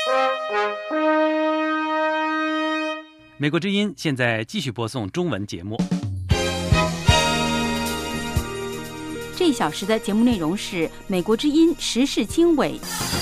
美国之音现在继续播送中文节目。 这一小时的节目内容是美国之音时事经纬。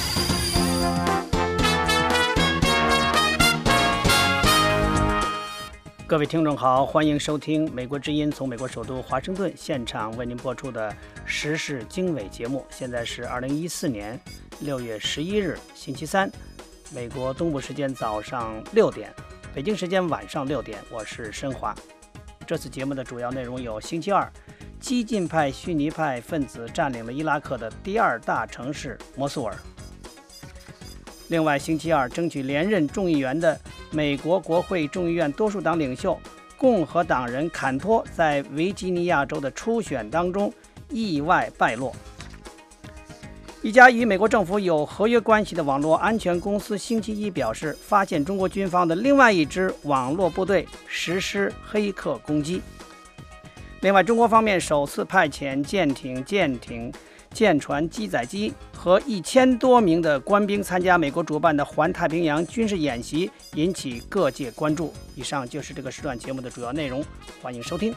各位听众好，欢迎收听美国之音从美国首都华盛顿现场为您播出的时事经纬节目。现在是2014年6月11日星期三，美国东部时间早上6点，北京时间晚上6点，我是申华。这次节目的主要内容有：星期二，激进派逊尼派分子占领了伊拉克的第二大城市摩苏尔。另外，星期二，争取连任众议员的美国国会众议院多数党领袖共和党人坎托在维吉尼亚州的初选当中意外败落。一家与美国政府有合约关系的网络安全公司星期一表示，发现中国军方的另外一支网络部队实施黑客攻击。另外，中国方面首次派遣舰艇、舰船、机载机和1000多名的官兵参加美国主办的环太平洋军事演习，引起各界关注。以上就是这个时段节目的主要内容，欢迎收听。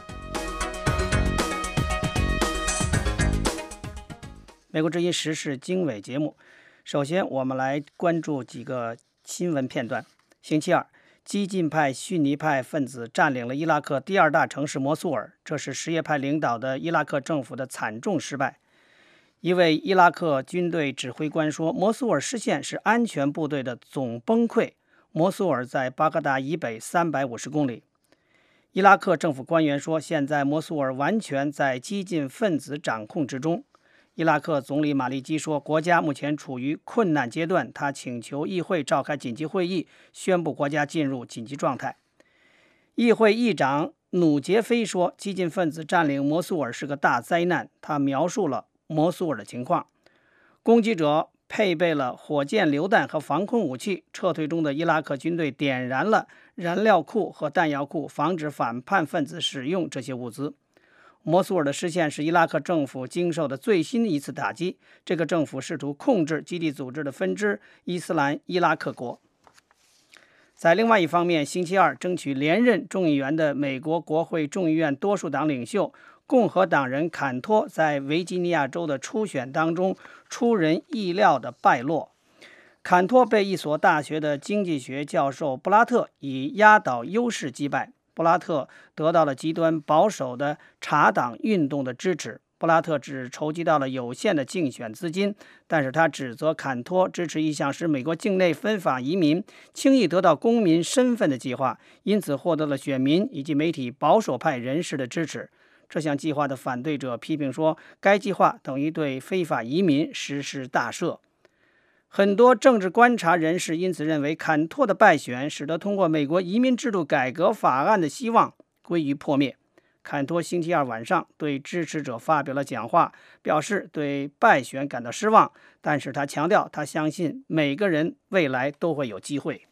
美国之音时事经纬节目，首先我们来关注几个新闻片段。星期二，激进派逊尼派分子占领了伊拉克第二大城市摩苏尔，这是什叶派领导的伊拉克政府的惨重失败。一位伊拉克军队指挥官说，摩苏尔失陷是安全部队的总崩溃。摩苏尔在巴格达以北350公里。伊拉克政府官员说，现在摩苏尔完全在激进分子掌控之中。伊拉克总理马利基说，国家目前处于困难阶段，他请求议会召开紧急会议，宣布国家进入紧急状态。议会议长努杰菲说，激进分子占领摩苏尔是个大灾难，他描述了摩苏尔的情况。攻击者配备了火箭榴弹和防空武器，撤退中的伊拉克军队点燃了燃料库和弹药库，防止反叛分子使用这些物资。摩苏尔的失陷是伊拉克政府经受的最新一次打击，这个政府试图控制基地组织的分支伊斯兰伊拉克国。在另外一方面，星期二，争取连任众议员的美国国会众议院多数党领袖共和党人坎托在维吉尼亚州的初选当中出人意料的败落。坎托被一所大学的经济学教授布拉特以压倒优势击败。布拉特得到了极端保守的查党运动的支持。布拉特只筹集到了有限的竞选资金，但是他指责坎托支持一项使美国境内非法移民轻易得到公民身份的计划，因此获得了选民以及媒体保守派人士的支持。这项计划的反对者批评说，该计划等于对非法移民实施大赦。很多政治观察人士因此认为，坎托的败选使得通过美国移民制度改革法案的希望归于破灭。坎托星期二晚上对支持者发表了讲话，表示对败选感到失望，但是他强调他相信每个人未来都会有机会。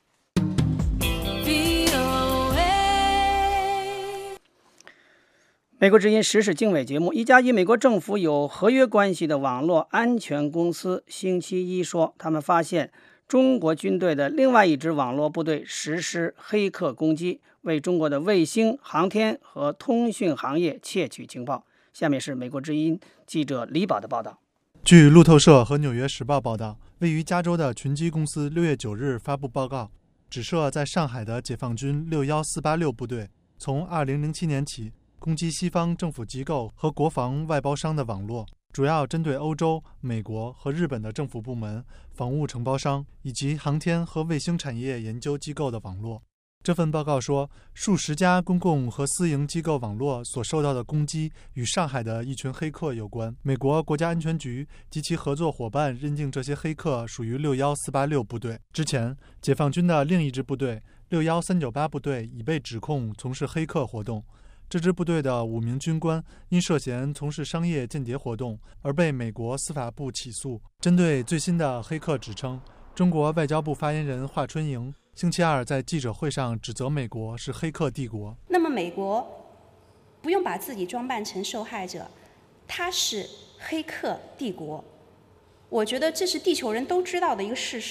美国之音时事经纬节目，一家与美国政府有合约关系的网络安全公司星期一说，他们发现中国军队的另外一支网络部队实施黑客攻击，为中国的卫星、航天和通讯行业窃取情报。下面是美国之音记者李宝的报道。 据路透社和纽约时报报道，位于加州的群机公司6月9日发布报告，指涉在上海的解放军61486部队从2007年起攻击西方政府机构和国防外包商的网络，主要针对欧洲、美国和日本的政府部门、防务承包商以及航天和卫星产业研究机构的网络。这份报告说，数十家公共和私营机构网络所受到的攻击与上海的一群黑客有关。美国国家安全局及其合作伙伴认定这些黑客属于61486部队。之前，解放军的另一支部队61398部队已被指控从事黑客活动。这支部队的5名军官因涉嫌从事商业间谍活动而被美国司法部起诉。针对最新的黑客指称，中国外交部发言人华春莹星期二在记者会上指责美国是黑客帝国。 那么美国不用把自己装扮成受害者，他是黑客帝国。我觉得这是地球人都知道的一个事实。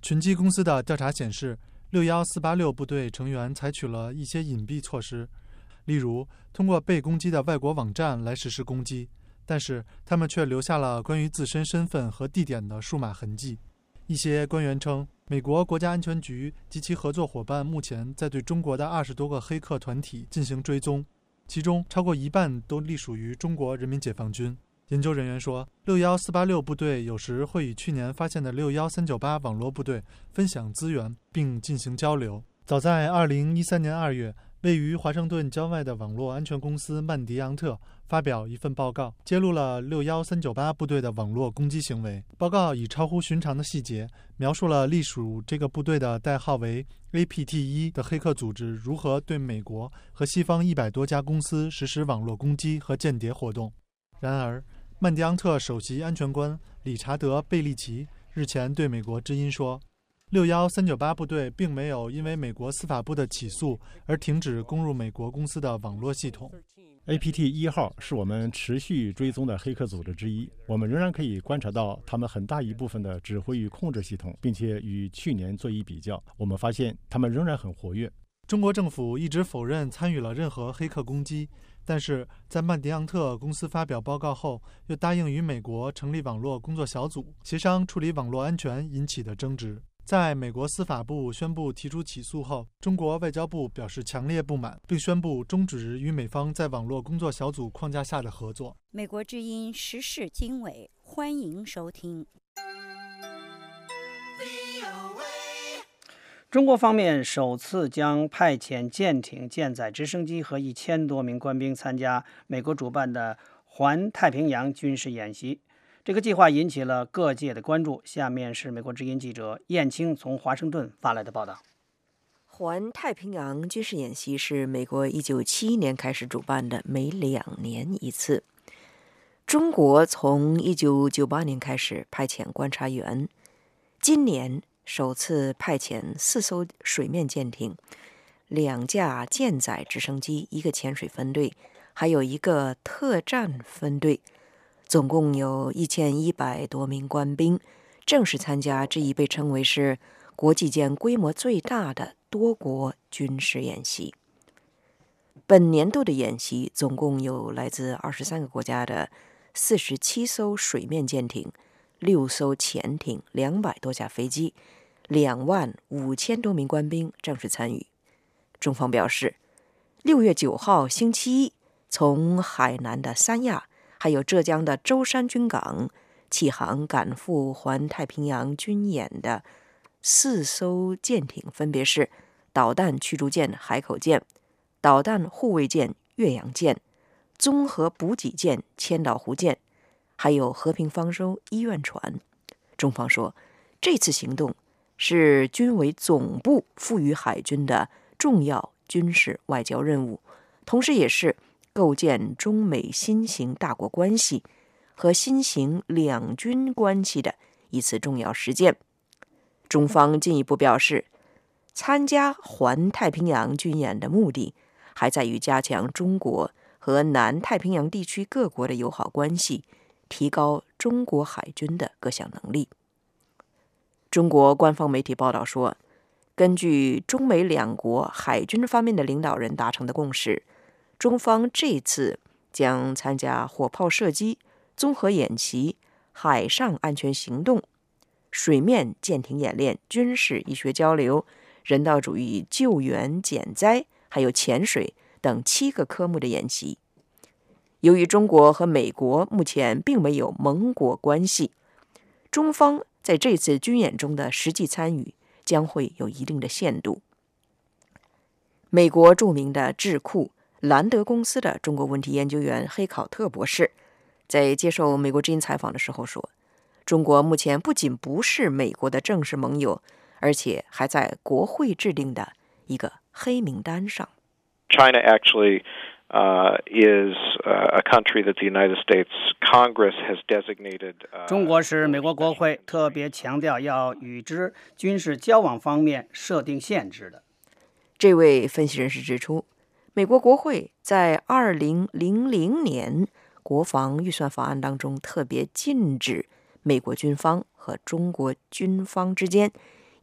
群机公司的调查显示，61486部队成员采取了一些隐蔽措施，例如通过被攻击的外国网站来实施攻击，但是他们却留下了关于自身身份和地点的数码痕迹。一些官员称，美国国家安全局及其合作伙伴目前在对中国的20多个黑客团体进行追踪，其中超过一半都隶属于中国人民解放军。研究人员说，61486部队有时会与去年发现的61398网络部队分享资源并进行交流。早在2013年2月，位于华盛顿郊外的网络安全公司曼迪昂特发表一份报告，揭露了61398部队的网络攻击行为。报告以超乎寻常的细节描述了隶属这个部队的代号为 APT1 的黑客组织如何对美国和西方100多家公司实施网络攻击和间谍活动。然而，曼迪昂特首席安全官理查德·贝利奇日前对美国之音说，61398部队并没有因为美国司法部的起诉而停止攻入美国公司的网络系统。 APT1 号是我们持续追踪的黑客组织之一，我们仍然可以观察到他们很大一部分的指挥与控制系统，并且与去年做一比较，我们发现他们仍然很活跃。 中国政府一直否认参与了任何黑客攻击，但是在曼迪昂特公司发表报告后，又答应与美国成立网络工作小组，协商处理网络安全引起的争执。在美国司法部宣布提出起诉后，中国外交部表示强烈不满，并宣布终止与美方在网络工作小组框架下的合作。 美国之音时事经纬，欢迎收听。 中国方面首次将派遣舰艇、舰载直升机和1000多名官兵参加美国主办的环太平洋军事演习。这个计划引起了各界的关注。下面是美国之音记者燕青从华盛顿发来的报道。 环太平洋军事演习是美国1971年开始主办的，每2年一次。中国从1998年开始派遣观察员，今年首次派遣4艘水面舰艇、2架舰载直升机、1个潜水分队，还有1个特战分队，总共有1100多名官兵正式参加这一被称为是国际间规模最大的多国军事演习。本年度的演习总共有来自23个国家的47艘水面舰艇、6艘潜艇、200多架飞机，25000多名官兵正式参与。中方表示，6月9号星期一，从海南的三亚还有浙江的舟山军港起航赶赴环太平洋军演的4艘舰艇，分别是导弹驱逐舰海口舰、导弹护卫舰岳阳舰、综合补给舰千岛湖舰，还有和平方舟医院船。中方说，这次行动是军委总部赋予海军的重要军事外交任务，同时也是构建中美新型大国关系和新型两军关系的一次重要实践。中方进一步表示，参加环太平洋军演的目的还在于加强中国和南太平洋地区各国的友好关系，提高中国海军的各项能力。中国官方媒体报道说，根据中美两国海军方面的领导人达成的共识，中方这次将参加火炮射击、综合演习、海上安全行动、水面舰艇演练、军事医学交流、人道主义救援减灾，还有潜水等7个科目的演习。由于中国和美国目前并没有盟国关系，中方在这次军演中的实际参与将会有一定的限度。美国著名的智库兰德公司的中国问题研究员黑考特博士在接受美国之音采访的时候说，中国目前不仅不是美国的正式盟友，而且还在国会制定的一个黑名单上。 China actually is a country that the United States Congress has designated. 中国是美国国会特别强调要与之军事交往方面设定限制的。 这位分析人士指出，美国国会在2000年国防预算法案当中特别禁止美国军方和中国军方之间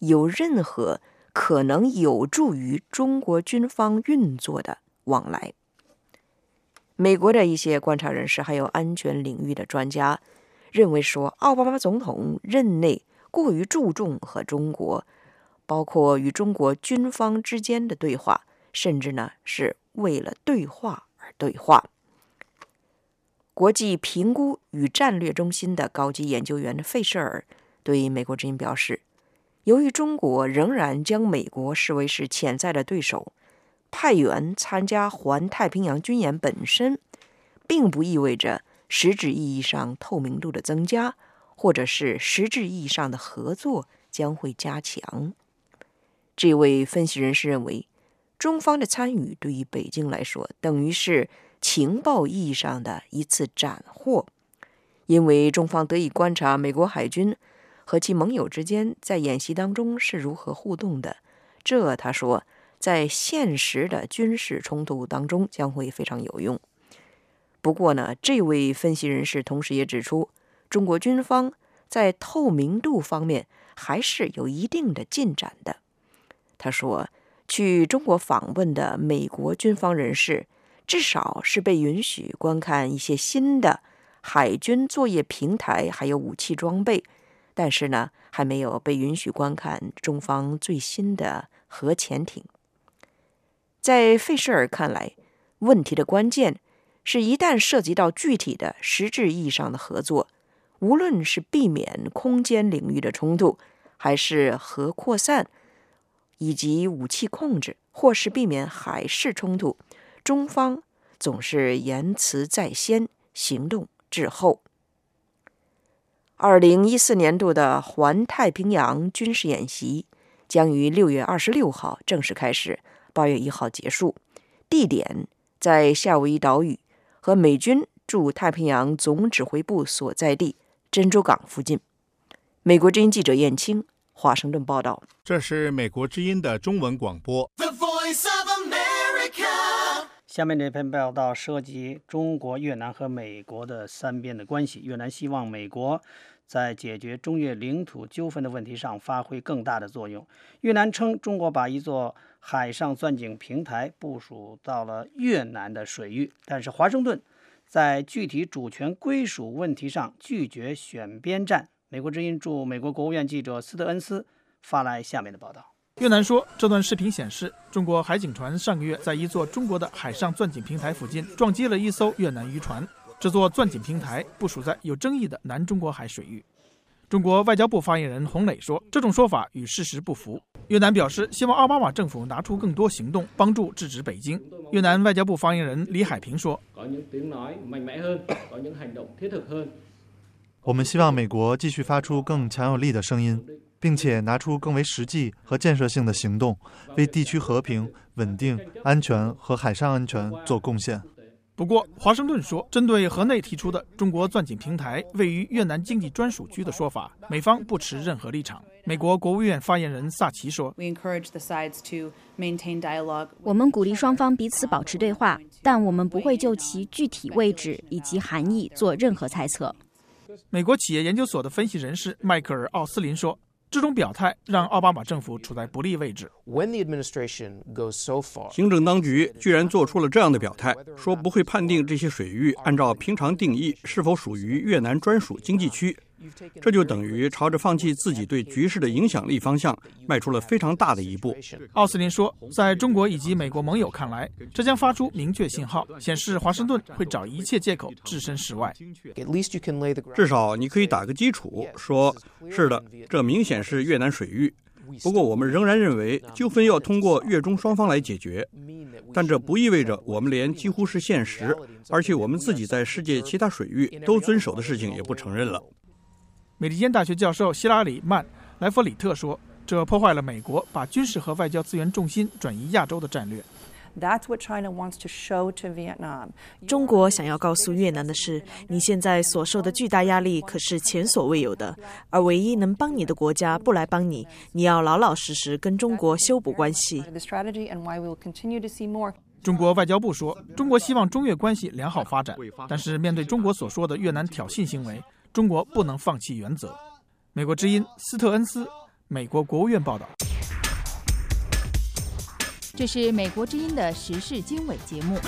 有任何可能有助于中国军方运作的往来。美国的一些观察人士还有安全领域的专家认为说，奥巴马总统任内过于注重和中国，包括与中国军方之间的对话，甚至呢是为了对话而对话。国际评估与战略中心的高级研究员费舍尔对美国之音表示，由于中国仍然将美国视为是潜在的对手，派员参加环太平洋军演本身并不意味着实质意义上透明度的增加，或者是实质意义上的合作将会加强。这位分析人士认为，中方的参与对于北京来说等于是情报意义上的一次斩获，因为中方得以观察美国海军和其盟友之间在演习当中是如何互动的，这他说在现实的军事冲突当中将会非常有用。不过呢，这位分析人士同时也指出，中国军方在透明度方面还是有一定的进展的。他说，去中国访问的美国军方人士至少是被允许观看一些新的海军作业平台还有武器装备，但是呢还没有被允许观看中方最新的核潜艇。在费舍尔看来，问题的关键是一旦涉及到具体的实质意义上的合作，无论是避免空间领域的冲突，还是核扩散以及武器控制，或是避免海事冲突，中方总是言辞在先，行动滞后。2014年度的环太平洋军事演习将于6月26号正式开始，8月1号结束，地点在夏威夷岛屿和美军驻太平洋总指挥部所在地珍珠港附近。美国之音记者燕青华盛顿报道。 这是美国之音的中文广播。 下面这篇报道涉及中国、越南和美国的三边的关系。越南希望美国在解决中越领土纠纷的问题上发挥更大的作用。越南称，中国把一座海上钻井平台部署到了越南的水域，但是华盛顿在具体主权归属问题上拒绝选边站。美国之音驻美国国务院记者斯特恩斯发来下面的报道。 越南说，这段视频显示，中国海警船上个月在一座中国的海上钻井平台附近撞击了一艘越南渔船。这座钻井平台部署在有争议的南中国海水域。中国外交部发言人洪磊说，这种说法与事实不符。越南表示希望奥巴马政府拿出更多行动，帮助制止北京。越南外交部发言人李海平说， 我们希望美国继续发出更强有力的声音，并且拿出更为实际和建设性的行动，为地区和平、稳定、安全和海上安全做贡献。 不过，华盛顿说，针对河内提出的中国钻井平台位于越南经济专属区的说法，美方不持任何立场。美国国务院发言人萨奇说， 我们鼓励双方彼此保持对话，但我们不会就其具体位置以及含义做任何猜测。 美国企业研究所的分析人士迈克尔·奥斯林说，这种表态让奥巴马政府处在不利位置。 行政当局居然做出了这样的表态，说不会判定这些水域按照平常定义是否属于越南专属经济区，这就等于朝着放弃自己对局势的影响力方向迈出了非常大的一步。 奥斯林说，在中国以及美国盟友看来，这将发出明确信号，显示华盛顿会找一切借口置身事外。 至少你可以打个基础，说是的，这明显是越南水域，不过我们仍然认为纠纷要通过越中双方来解决，但这不意味着我们连几乎是现实，而且我们自己在世界其他水域都遵守的事情也不承认了。 美利坚大学教授希拉里·曼莱弗里特说，这破坏了美国把军事和外交资源重心转移亚洲的战略。 中国想要告诉越南的是，你现在所受的巨大压力可是前所未有的，而唯一能帮你的国家不来帮你，你要老老实实跟中国修补关系。 中国外交部说，中国希望中越关系良好发展，但是面对中国所说的越南挑衅行为，中国不能放弃原则。美国之音斯特恩斯， 美国国务院报道。 这是美国之音的时事经纬节目。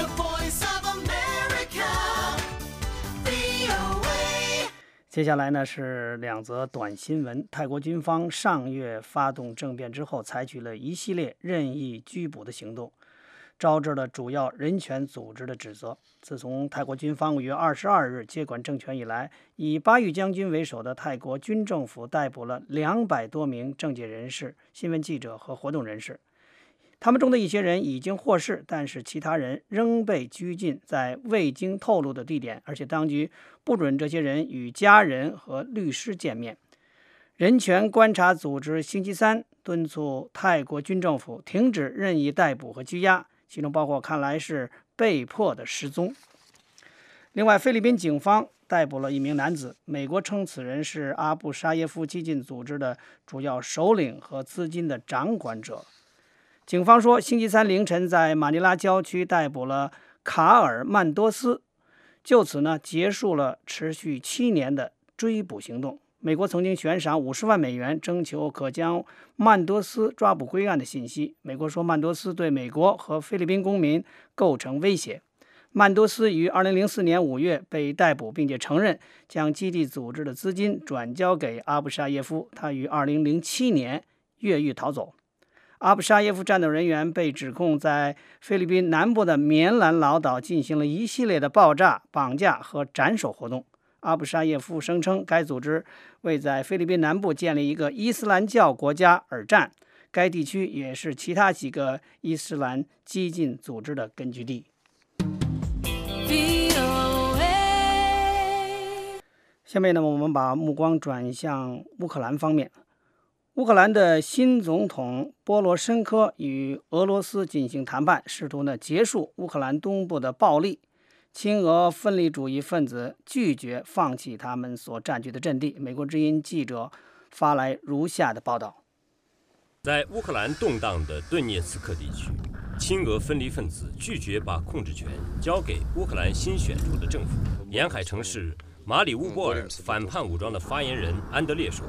接下来呢是2则短新闻。泰国军方上月发动政变之后，采取了一系列任意拘捕的行动，招致了主要人权组织的指责。自从泰国军方5月22日接管政权以来，以巴育将军为首的泰国军政府逮捕了200多名政界人士、新闻记者和活动人士。他们中的一些人已经获释，但是其他人仍被拘禁在未经透露的地点，而且当局不准这些人与家人和律师见面。人权观察组织星期三敦促泰国军政府停止任意逮捕和拘押，其中包括看来是被迫的失踪。另外，菲律宾警方逮捕了一名男子，美国称此人是阿布沙耶夫激进组织的主要首领和资金的掌管者。警方说，星期三凌晨在马尼拉郊区逮捕了卡尔曼多斯，就此呢结束了持续7年的追捕行动。美国曾经悬赏50万美元，征求可将曼多斯抓捕归案的信息。美国说，曼多斯对美国和菲律宾公民构成威胁。曼多斯于2004年5月被逮捕，并且承认将基地组织的资金转交给阿布沙耶夫。他于2007年越狱逃走。阿布沙耶夫战斗人员被指控在菲律宾南部的棉兰老岛进行了一系列的爆炸、绑架和斩首活动。阿布沙耶夫声称，该组织为在菲律宾南部建立一个伊斯兰教国家而战，该地区也是其他几个伊斯兰激进组织的根据地。下面呢，我们把目光转向乌克兰方面。乌克兰的新总统波罗申科与俄罗斯进行谈判，试图结束乌克兰东部的暴力。亲俄分离主义分子拒绝放弃他们所占据的阵地。美国之音记者发来如下的报道： 在乌克兰动荡的顿涅茨克地区，亲俄分离分子拒绝把控制权交给乌克兰新选出的政府。沿海城市马里乌波尔反叛武装的发言人安德烈说：“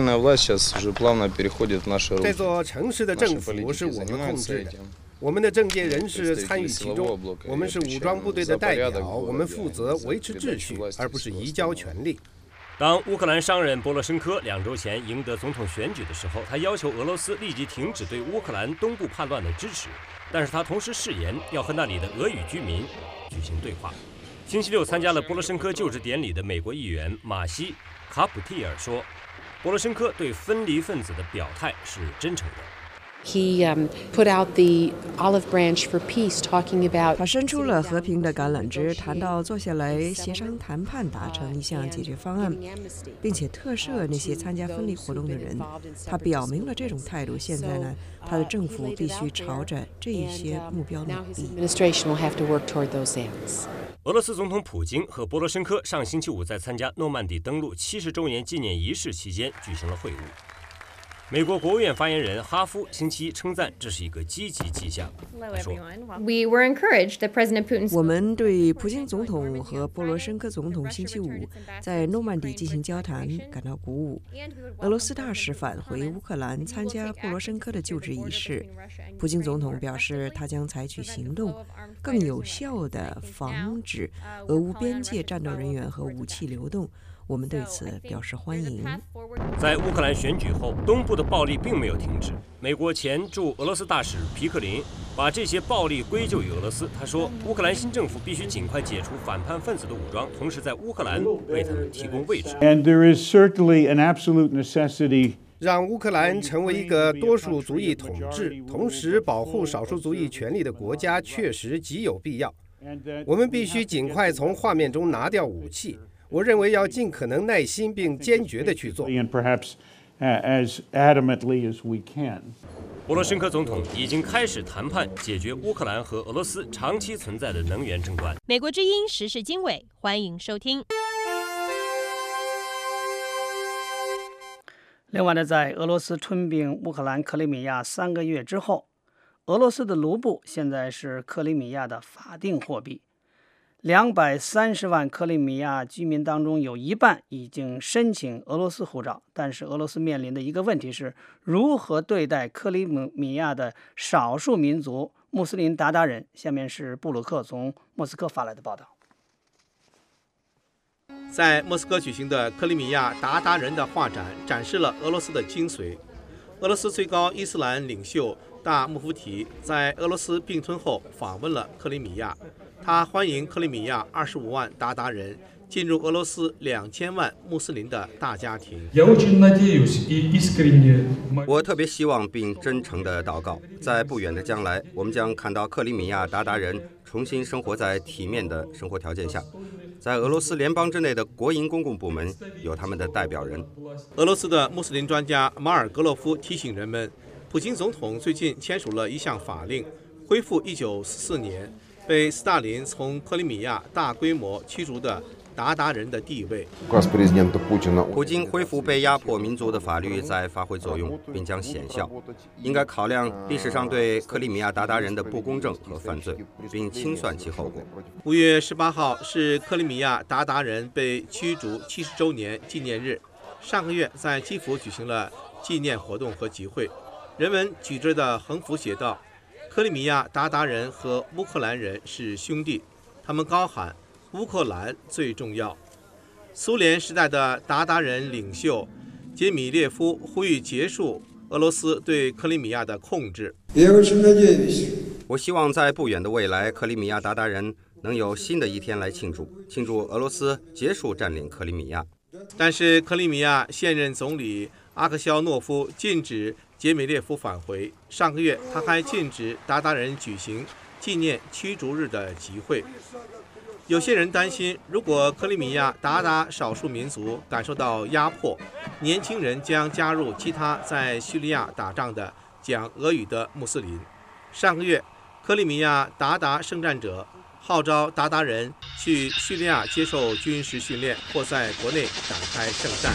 这座城市的政府是我们控制的，我们的政界人士参与其中，我们是武装部队的代表，我们负责维持秩序，而不是移交权力。” 当乌克兰商人波罗申科2周前赢得总统选举的时候，他要求俄罗斯立即停止对乌克兰东部叛乱的支持，但是他同时誓言要和那里的俄语居民举行对话。星期六参加了波罗申科就职典礼的美国议员马西·卡普蒂尔说，波罗申科对分离分子的表态是真诚的。 他伸出了和平的橄榄枝，谈到坐下来协商谈判，达成一项解决方案，并且特赦那些参加分离活动的人。他表明了这种态度。现在呢，他的政府必须朝着这一些目标努力。 俄罗斯总统普京和波罗申科上星期五在参加诺曼底登陆70周年纪念仪式期间举行了会晤。美国国务院发言人哈夫星期一称赞这是一个积极迹象。他说：“ 我们对普京总统和波罗申科总统星期五在诺曼底进行交谈感到鼓舞。俄罗斯大使返回乌克兰参加波罗申科的就职仪式。普京总统表示，他将采取行动，更有效地防止俄乌边界战斗人员和武器流动。我们对此表示欢迎。” 在乌克兰选举后，东部的暴力并没有停止。美国前驻俄罗斯大使皮克林把这些暴力归咎于俄罗斯。他说，乌克兰新政府必须尽快解除反叛分子的武装，同时在乌克兰为他们提供位置。 让乌克兰成为一个多数族裔统治，同时保护少数族裔权利的国家，确实极有必要。我们必须尽快从画面中拿掉武器。我认为要尽可能耐心并坚决地去做。 波罗申科总统已经开始谈判，解决乌克兰和俄罗斯长期存在的能源争端。 美国之音时事经纬，欢迎收听。 另外呢，在俄罗斯吞并乌克兰克里米亚3个月之后，俄罗斯的卢布现在是克里米亚的法定货币。 230万克里米亚居民当中有一半已经申请俄罗斯护照，但是俄罗斯面临的一个问题是如何对待克里米亚的少数民族穆斯林鞑靼人。下面是布鲁克从莫斯科发来的报道。 在莫斯科举行的克里米亚鞑靼人的画展展示了俄罗斯的精髓。俄罗斯最高伊斯兰领袖大穆夫提在俄罗斯并吞后访问了克里米亚，他欢迎克里米亚25万鞑靼人进入俄罗斯2000万穆斯林的大家庭。 我特别希望并真诚地祷告，在不远的将来，我们将看到克里米亚鞑靼人重新生活在体面的生活条件下。在俄罗斯联邦之内的国营公共部门有他们的代表人。 俄罗斯的穆斯林专家马尔格洛夫提醒人们，普京总统最近签署了一项法令，恢复1944年被斯大林从克里米亚大规模驱逐的鞑靼人的地位。 普京恢复被压迫民族的法律在发挥作用，并将显效。应该考量历史上对克里米亚鞑靼人的不公正和犯罪，并清算其后果。 5月18号是克里米亚鞑靼人被驱逐70周年纪念日。上个月在基辅举行了纪念活动和集会，人们举着的横幅写道：“克里米亚鞑靼人和乌克兰人是兄弟。”他们高喊：“乌克兰最重要。”苏联时代的鞑靼人领袖杰米列夫呼吁结束俄罗斯对克里米亚的控制。 我希望在不远的未来，克里米亚鞑靼人能有新的一天来庆祝俄罗斯结束占领克里米亚。 但是克里米亚现任总理阿克肖诺夫禁止杰米列夫返回。上个月他还禁止鞑靼人举行纪念驱逐日的集会。有些人担心，如果克里米亚鞑靼少数民族感受到压迫，年轻人将加入其他在叙利亚打仗的讲俄语的穆斯林。上个月，克里米亚鞑靼圣战者号召鞑靼人去叙利亚接受军事训练，或在国内展开圣战。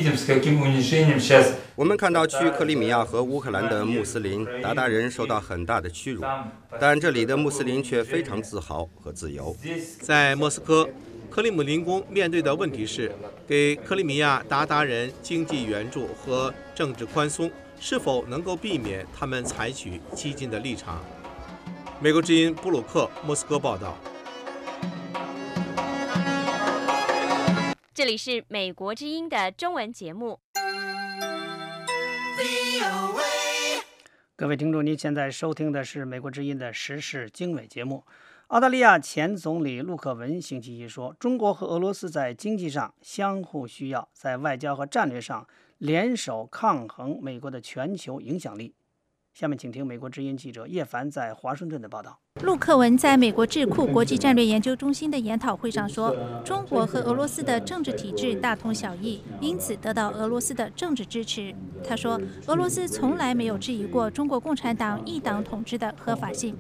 我们看到去克里米亚和乌克兰的穆斯林鞑靼人受到很大的屈辱，但这里的穆斯林却非常自豪和自由。 在莫斯科，克里姆林宫面对的问题是，给克里米亚鞑靼人经济援助和政治宽松是否能够避免他们采取激进的立场。美国之音布鲁克莫斯科报道。 这里是美国之音的中文节目。 各位听众，您现在收听的是美国之音的时事经纬节目。澳大利亚前总理陆克文星期一说，中国和俄罗斯在经济上相互需要，在外交和战略上联手抗衡美国的全球影响力。下面请听美国之音记者叶凡在华盛顿的报道。 陆克文在美国智库国际战略研究中心的研讨会上说，中国和俄罗斯的政治体制大同小异，因此得到俄罗斯的政治支持。他说，俄罗斯从来没有质疑过中国共产党一党统治的合法性。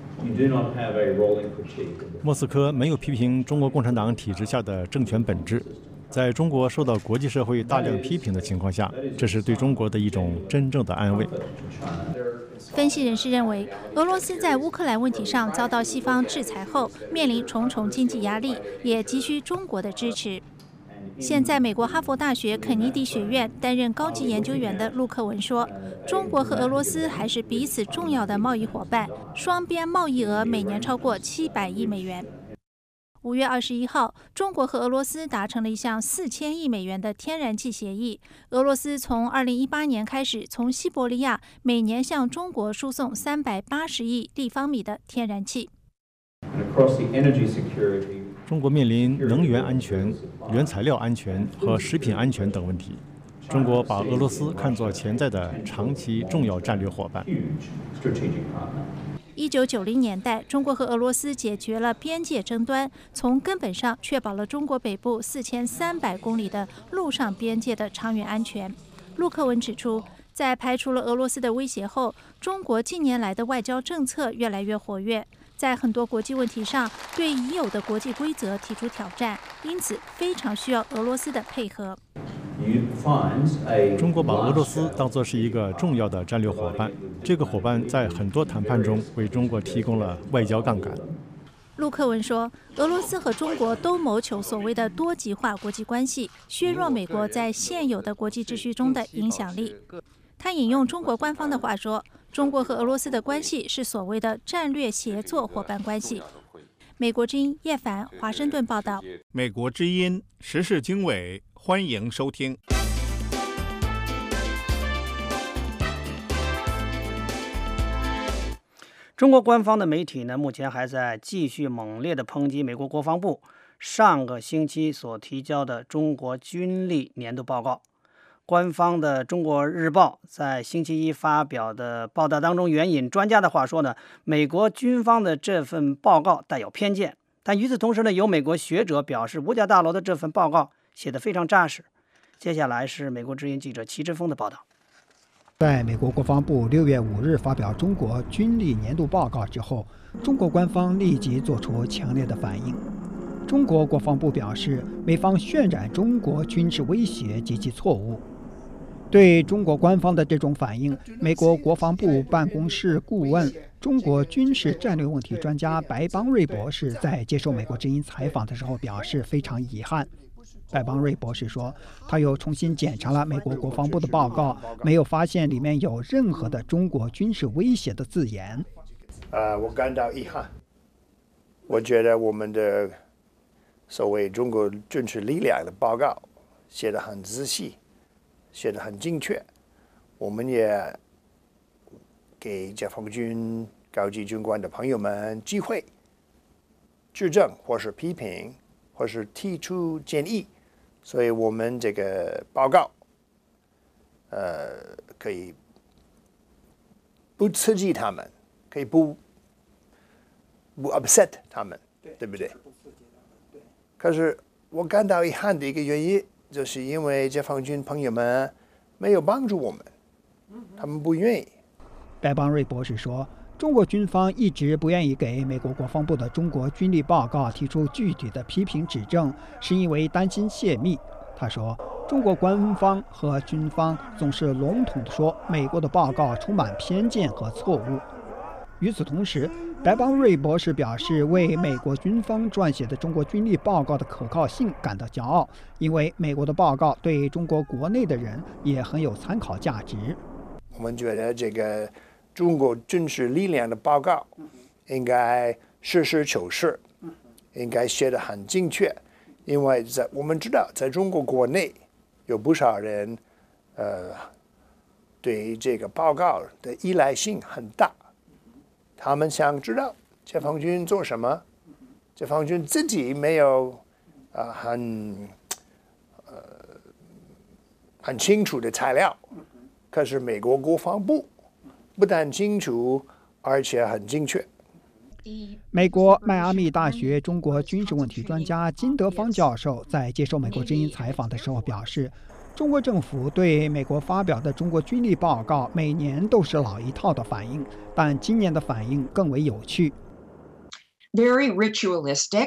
莫斯科没有批评中国共产党体制下的政权本质。在中国受到国际社会大量批评的情况下，这是对中国的一种真正的安慰。 分析人士认为，俄罗斯在乌克兰问题上遭到西方制裁后，面临重重经济压力，也急需中国的支持。现在美国哈佛大学肯尼迪学院担任高级研究员的陆克文说，中国和俄罗斯还是彼此重要的贸易伙伴，双边贸易额每年超过700亿美元。5月21号，中国和俄罗斯达成了一项4000亿美元的天然气协议。俄罗斯从2018年开始，从西伯利亚每年向中国输送380亿立方米的天然气。 中国面临能源安全、原材料安全和食品安全等问题。中国把俄罗斯看作潜在的长期重要战略伙伴。 1990年代，中国和俄罗斯解决了边界争端，从根本上确保了中国北部4300公里的陆上边界的长远安全。陆克文指出，在排除了俄罗斯的威胁后，中国近年来的外交政策越来越活跃，在很多国际问题上对已有的国际规则提出挑战，因此非常需要俄罗斯的配合。 中国把俄罗斯当作是一个重要的战略伙伴，这个伙伴在很多谈判中为中国提供了外交杠杆。 陆克文说，俄罗斯和中国都谋求所谓的多极化国际关系，削弱美国在现有的国际秩序中的影响力。他引用中国官方的话说，中国和俄罗斯的关系是所谓的战略协作伙伴关系。美国之音叶凡华盛顿报道。 美国之音时事经纬，欢迎收听。 中国官方的媒体呢，目前还在继续猛烈地抨击美国国防部上个星期所提交的中国军力年度报告。官方的《中国日报》在星期一发表的报道当中，援引专家的话说呢，美国军方的这份报告带有偏见。但与此同时呢，有美国学者表示，五角大楼的这份报告写得非常扎实。接下来是美国之音记者齐志峰的报道。 在美国国防部6月5日发表中国军力年度报告之后，中国官方立即做出强烈的反应。中国国防部表示，美方渲染中国军事威胁极其错误。对中国官方的这种反应，美国国防部办公室顾问、中国军事战略问题专家白邦瑞博士在接受美国之音采访的时候表示非常遗憾。白邦瑞博士说，他又重新检查了美国国防部的报告，没有发现里面有任何的中国军事威胁的字眼。 我感到遗憾。我觉得我们的所谓中国军事力量的报告写得很仔细，写得很精确。我们也给解放军高级军官的朋友们机会指正或是批评或是提出建议。所以我们这个报告，可以不刺激他们，可以不 upset 他们，对不对？可是我感到遗憾的一个原因，就是因为解放军朋友们没有帮助我们，他们不愿意。 白邦瑞博士说，中国军方一直不愿意给美国国防部的中国军力报告提出具体的批评指正，是因为担心泄密。他说，中国官方和军方总是笼统地说美国的报告充满偏见和错误。与此同时，白邦瑞博士表示，为美国军方撰写的中国军力报告的可靠性感到骄傲，因为美国的报告对中国国内的人也很有参考价值。 我们觉得这个中国军事力量的报告应该实事求是，应该写得很精确，因为我们知道在中国国内有不少人对这个报告的依赖性很大，他们想知道解放军做什么，解放军自己没有很清楚的材料，可是美国国防部不但清楚，而且很精确。 美国迈阿密大学中国军事问题专家金德芳教授在接受美国之音采访的时候表示，中国政府对美国发表的中国军力报告每年都是老一套的反应，但今年的反应更为有趣。 Very ritualistic.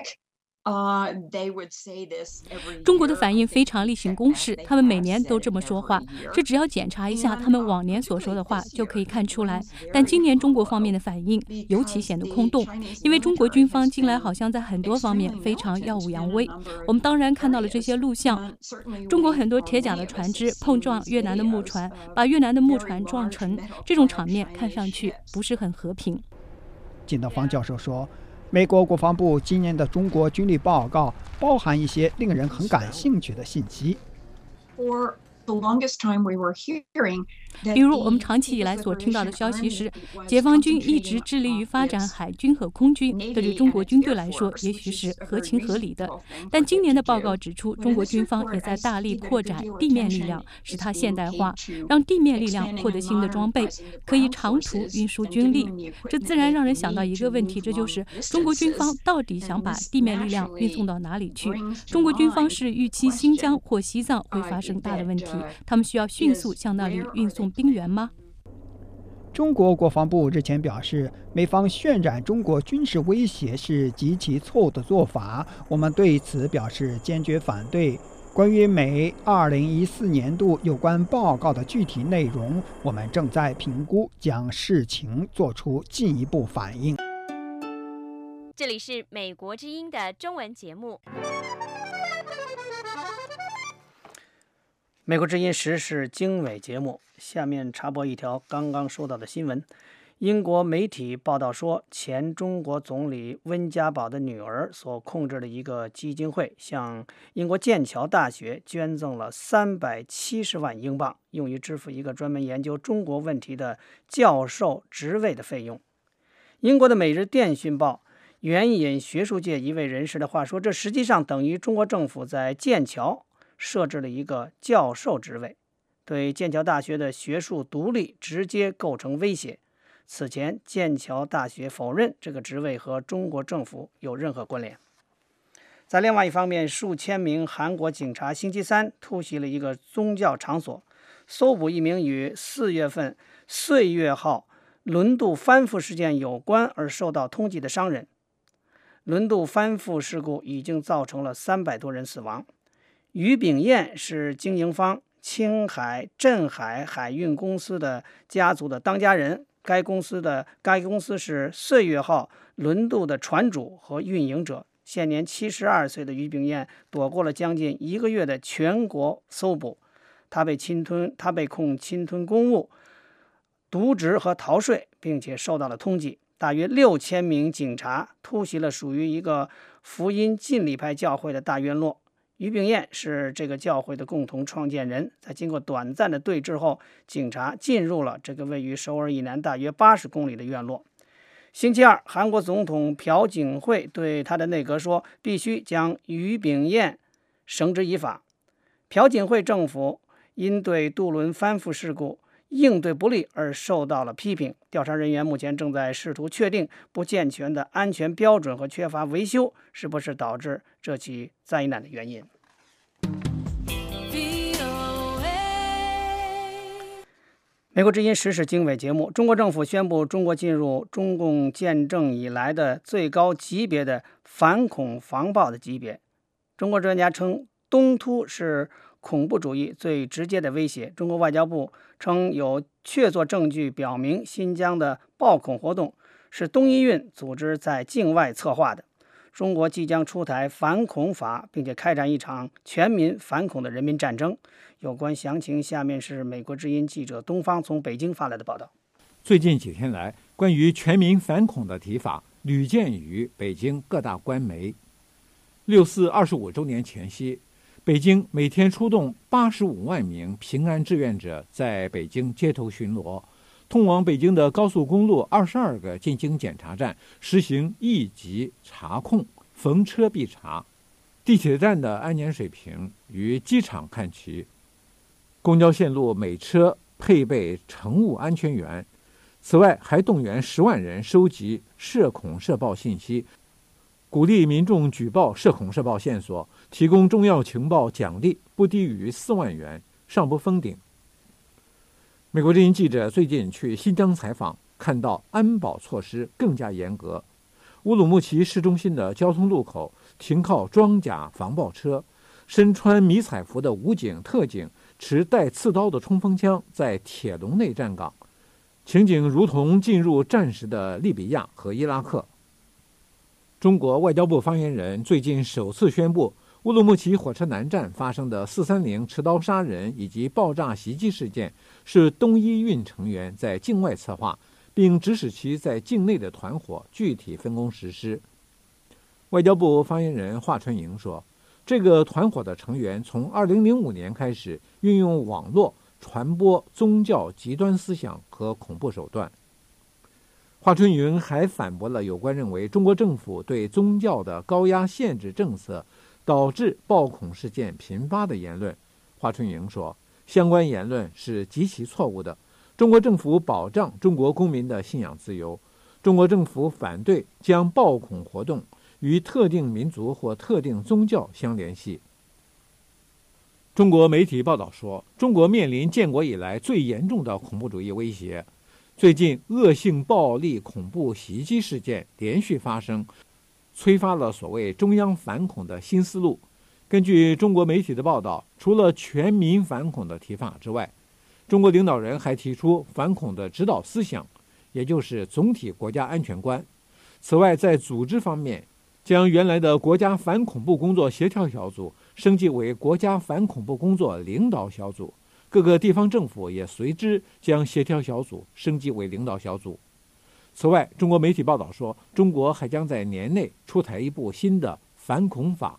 中国的反应非常例行公事，他们每年都这么说话，这只要检查一下他们往年所说的话就可以看出来。但今年中国方面的反应尤其显得空洞，因为中国军方近来好像在很多方面非常耀武扬威。我们当然看到了这些录像，中国很多铁甲的船只碰撞越南的木船，把越南的木船撞沉，这种场面看上去不是很和平。 金德芳教授说，美国国防部今年的中国军力报告包含一些令人很感兴趣的信息。 比如我们长期以来所听到的消息是，解放军一直致力于发展海军和空军，这对中国军队来说也许是合情合理的。但今年的报告指出，中国军方也在大力扩展地面力量，使它现代化，让地面力量获得新的装备，可以长途运输军力。这自然让人想到一个问题，这就是中国军方到底想把地面力量运送到哪里去？中国军方是预期新疆或西藏会发生大的问题，他们需要迅速向那里运送兵员吗？ 中国国防部日前表示，美方渲染中国军事威胁是极其错误的做法，我们对此表示坚决反对。关于美2014年度有关报告的具体内容，我们正在评估，将事情做出进一步反应。 这里是美国之音的中文节目。 美国之音时事经纬节目，下面插播一条刚刚收到的新闻。英国媒体报道说，前中国总理温家宝的女儿所控制的一个基金会向英国剑桥大学捐赠了370万英镑，用于支付一个专门研究中国问题的教授职位的费用。英国的《每日电讯报》援引学术界一位人士的话说，这实际上等于中国政府在剑桥设置了一个教授职位，对剑桥大学的学术独立直接构成威胁。此前，剑桥大学否认这个职位和中国政府有任何关联。在另外一方面，数千名韩国警察星期三突袭了一个宗教场所，搜捕一名与4月份岁月号轮渡翻覆事件有关而受到通缉的商人。轮渡翻覆事故已经造成了300多人死亡。于炳彦是经营方青海镇海海运公司的家族的当家人。该公司是岁月号轮渡的船主和运营者。现年72岁的于炳彦躲过了将近1个月的全国搜捕。他被控侵吞公物、渎职和逃税，并且受到了通缉。大约6000名警察突袭了属于一个福音浸礼派教会的大院落。于炳彦是这个教会的共同创建人。在经过短暂的对峙后，警察进入了这个位于首尔以南大约80公里的院落。星期二，韩国总统朴槿惠对他的内阁说，必须将于炳彦绳之以法。朴槿惠政府因对渡轮翻覆事故应对不力而受到了批评。调查人员目前正在试图确定不健全的安全标准和缺乏维修是不是导致这起灾难的原因。美国之音时事经纬节目，中国政府宣布中国进入中共建政以来的最高级别的反恐防暴的级别。中国专家称，东突是恐怖主义最直接的威胁。中国外交部称，有确凿证据表明新疆的暴恐活动是东伊运组织在境外策划的。中国即将出台反恐法，并且开展一场全民反恐的人民战争。有关详情，下面是美国之音记者东方从北京发来的报道。 最近几天来，关于全民反恐的提法屡见于北京各大官媒。6·4 25周年前夕，北京每天出动85万名平安志愿者在北京街头巡逻，通往北京的高速公路22个进京检查站实行1级查控，逢车必查。地铁站的安检水平与机场看齐。公交线路每车配备乘务安全员。此外，还动员10万人收集涉恐涉暴信息，鼓励民众举报涉恐涉暴线索，提供重要情报奖励不低于4万元，上不封顶。美国之音记者最近去新疆采访，看到安保措施更加严格。乌鲁木齐市中心的交通路口停靠装甲防暴车，身穿迷彩服的武警、特警持带刺刀的冲锋枪在铁笼内站岗，情景如同进入战时的利比亚和伊拉克。中国外交部发言人最近首次宣布，乌鲁木齐火车南站发生的430持刀杀人以及爆炸袭击事件是东伊运成员在境外策划，并指使其在境内的团伙具体分工实施。外交部发言人华春莹说，这个团伙的成员从2005年开始运用网络传播宗教极端思想和恐怖手段。华春莹还反驳了有关认为中国政府对宗教的高压限制政策导致暴恐事件频发的言论。华春莹说，相关言论是极其错误的。中国政府保障中国公民的信仰自由，中国政府反对将暴恐活动与特定民族或特定宗教相联系。中国媒体报道说，中国面临建国以来最严重的恐怖主义威胁。最近恶性暴力恐怖袭击事件连续发生，催发了所谓中央反恐的新思路。根据中国媒体的报道，除了全民反恐的提法之外，中国领导人还提出反恐的指导思想，也就是总体国家安全观。 此外，在组织方面，将原来的国家反恐怖工作协调小组升级为国家反恐怖工作领导小组，各个地方政府也随之将协调小组升级为领导小组。此外，中国媒体报道说，中国还将在年内出台一部新的反恐法。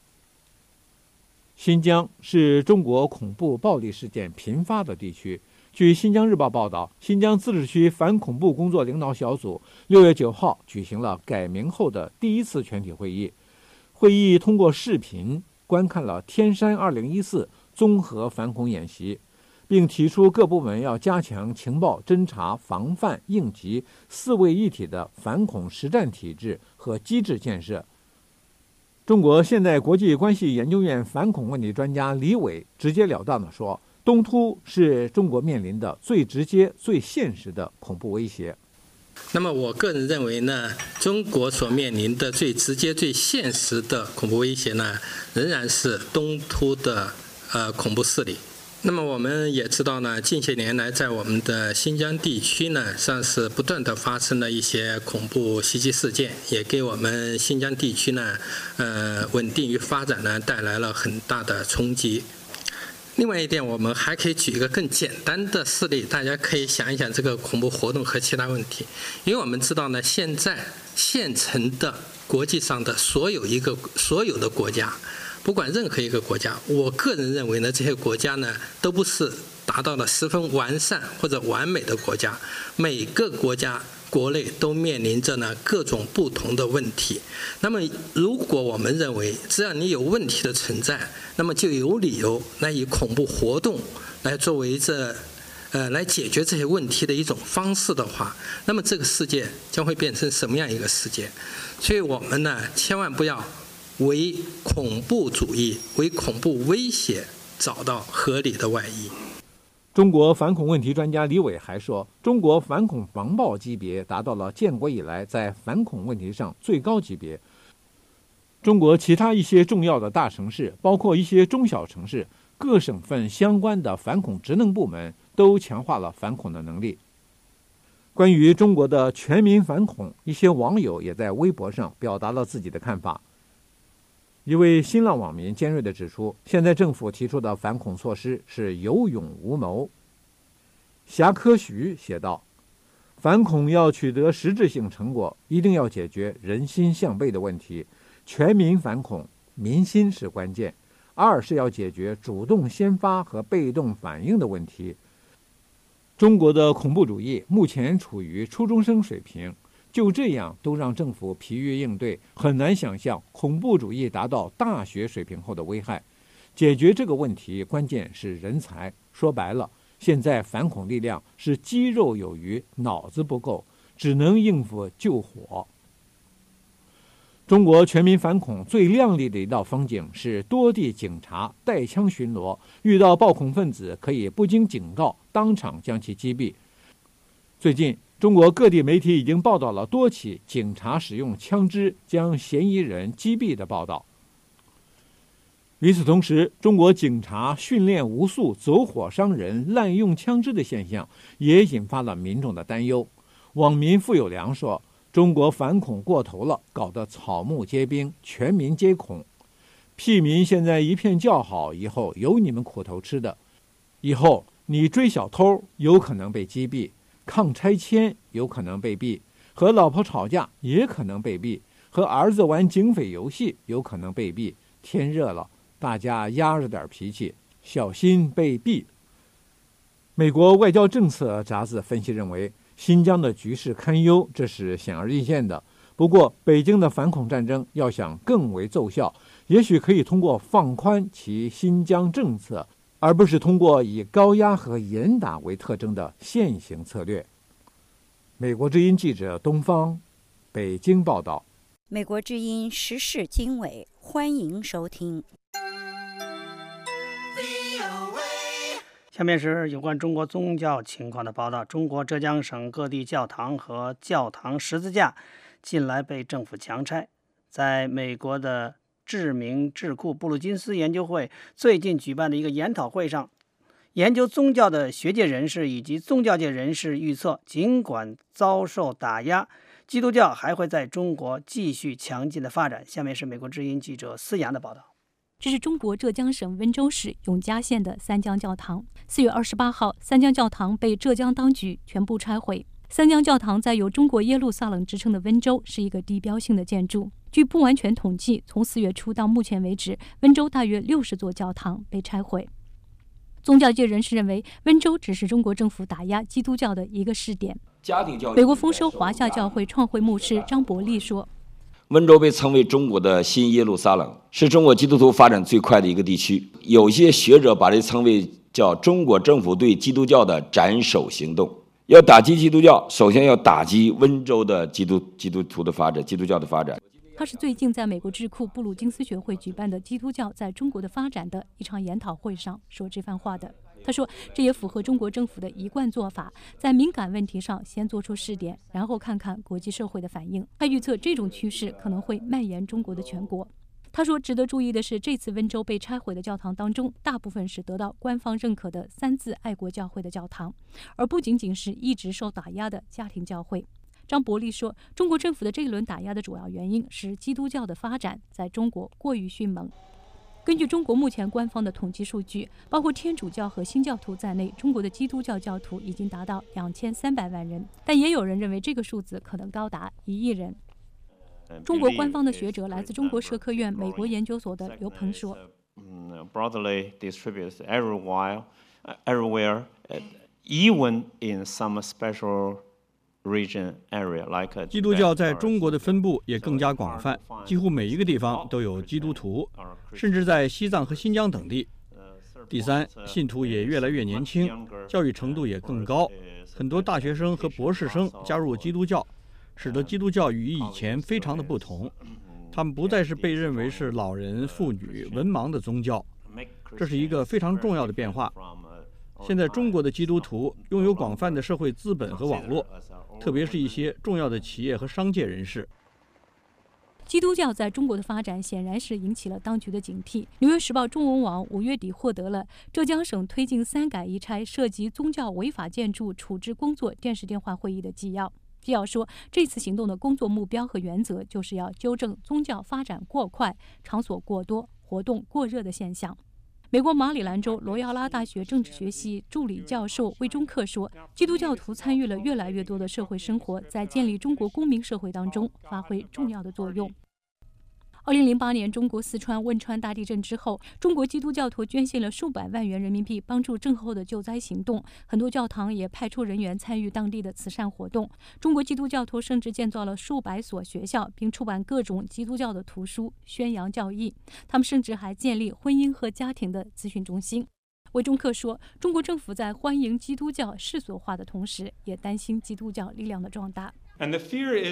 新疆是中国恐怖暴力事件频发的地区。据《新疆日报》报道，新疆自治区反恐怖工作领导小组6月9号举行了改名后的第一次全体会议。会议通过视频观看了天山2014综合反恐演习，并提出各部门要加强情报侦查、防范、应急4位一体的反恐实战体制和机制建设。中国现代国际关系研究院反恐问题专家李伟直截了当地说，东突是中国面临的最直接、最现实的恐怖威胁。 那么我个人认为呢，中国所面临的最直接、最现实的恐怖威胁呢，仍然是东突的恐怖势力。那么我们也知道呢，近些年来在我们的新疆地区呢，实际上是不断的发生了一些恐怖袭击事件，也给我们新疆地区呢，稳定与发展呢带来了很大的冲击。另外一点，我们还可以举一个更简单的事例，大家可以想一想这个恐怖活动和其他问题。因为我们知道呢，现在现成的国际上的所有的国家，不管任何一个国家，我个人认为呢，这些国家呢都不是达到了十分完善或者完美的国家，每个国家国内都面临着呢各种不同的问题。那么如果我们认为只要你有问题的存在，那么就有理由来以恐怖活动来作为来解决这些问题的一种方式的话，那么这个世界将会变成什么样一个世界？所以我们呢千万不要为恐怖主义、为恐怖威胁找到合理的外衣。 中国反恐问题专家李伟还说，中国反恐防暴级别达到了建国以来在反恐问题上最高级别。中国其他一些重要的大城市，包括一些中小城市，各省份相关的反恐职能部门都强化了反恐的能力。关于中国的全民反恐，一些网友也在微博上表达了自己的看法。一位新浪网民尖锐地指出，现在政府提出的反恐措施是有勇无谋。侠科徐写道，反恐要取得实质性成果，一定要解决人心向背的问题，全民反恐，民心是关键。2是要解决主动先发和被动反应的问题。中国的恐怖主义目前处于初中生水平，就这样都让政府疲于应对，很难想象恐怖主义达到大学水平后的危害。解决这个问题，关键是人才。说白了，现在反恐力量是肌肉有余，脑子不够，只能应付救火。中国全民反恐最亮丽的一道风景是多地警察带枪巡逻，遇到暴恐分子可以不经警告当场将其击毙。最近中国各地媒体已经报道了多起警察使用枪支将嫌疑人击毙的报道。与此同时，中国警察训练无数走火伤人、滥用枪支的现象也引发了民众的担忧。网民傅有良说，中国反恐过头了，搞得草木皆兵，全民皆恐。屁民现在一片叫好，以后有你们苦头吃的。以后你追小偷有可能被击毙，抗拆迁有可能被毙，和老婆吵架也可能被毙，和儿子玩警匪游戏有可能被毙。天热了，大家压着点脾气，小心被毙。美国外交政策杂志分析认为，新疆的局势堪忧，这是显而易见的。不过，北京的反恐战争要想更为奏效，也许可以通过放宽其新疆政策，而不是通过以高压和严打为特征的现行策略。美国之音记者东方，北京报道。 美国之音时事经纬，欢迎收听。 下面是有关中国宗教情况的报道。中国浙江省各地教堂和教堂十字架近来被政府强拆。在美国的知名智库布鲁金斯研究会最近举办的一个研讨会上，研究宗教的学界人士以及宗教界人士预测，尽管遭受打压， 基督教还会在中国继续强劲的发展。下面是美国之音记者思阳的报道。 这是中国浙江省温州市永嘉县的三江教堂。4月28号，三江教堂被浙江当局全部拆毁。三江教堂在有中国耶路撒冷之称的温州是一个地标性的建筑。据不完全统计，从4月初到目前为止，温州大约60座教堂被拆毁。宗教界人士认为，温州只是中国政府打压基督教的一个试点。美国丰收华夏教会创会牧师张伯利说：“ 温州被称为中国的新耶路撒冷，是中国基督徒发展最快的一个地区。有些学者把这称为叫中国政府对基督教的斩首行动。要打击基督教，首先要打击温州的基督徒的发展，基督教的发展。” 他是最近在美国智库布鲁金斯学会举办的基督教在中国的发展的一场研讨会上说这番话的。他说，这也符合中国政府的一贯做法，在敏感问题上先做出试点，然后看看国际社会的反应。他预测这种趋势可能会蔓延中国的全国。他说，值得注意的是，这次温州被拆毁的教堂当中，大部分是得到官方认可的三自爱国教会的教堂，而不仅仅是一直受打压的家庭教会。张伯利说，中国政府的这一轮打压的主要原因是基督教的发展在中国过于迅猛。根据中国目前官方的统计数据，包括天主教和新教徒在内，中国的基督教教徒已经达到2300万人，但也有人认为这个数字可能高达1亿人。中国官方的学者来自中国社科院美国研究所的刘鹏说 ：“Broadly distributed everywhere, even in some special region area like 基督教在中国的分布也更加广泛，几乎每一个地方都有基督徒，甚至在西藏和新疆等地。第三，信徒也越来越年轻，教育程度也更高，很多大学生和博士生加入基督教，使得基督教与以前非常的不同。他们不再是被认为是老人、妇女、文盲的宗教，这是一个非常重要的变化。现在中国的基督徒拥有广泛的社会资本和网络，特别是一些重要的企业和商界人士。 基督教在中国的发展显然是引起了当局的警惕。《纽约时报》中文网5月底获得了浙江省推进3改1拆涉及宗教违法建筑处置工作电视电话会议的纪要。纪要说，这次行动的工作目标和原则就是要纠正宗教发展过快、场所过多、活动过热的现象。美国马里兰州罗耀拉大学政治学系助理教授魏中克说，基督教徒参与了越来越多的社会生活，在建立中国公民社会当中发挥重要的作用。2008年中国四川汶川大地震之后，中国基督教徒捐献了数百万元人民币帮助震后的救灾行动，很多教堂也派出人员参与当地的慈善活动。中国基督教徒甚至建造了数百所学校，并出版各种基督教的图书，宣扬教义。他们甚至还建立婚姻和家庭的咨询中心。魏中克说，中国政府在欢迎基督教世俗化的同时，也担心基督教力量的壮大。 他们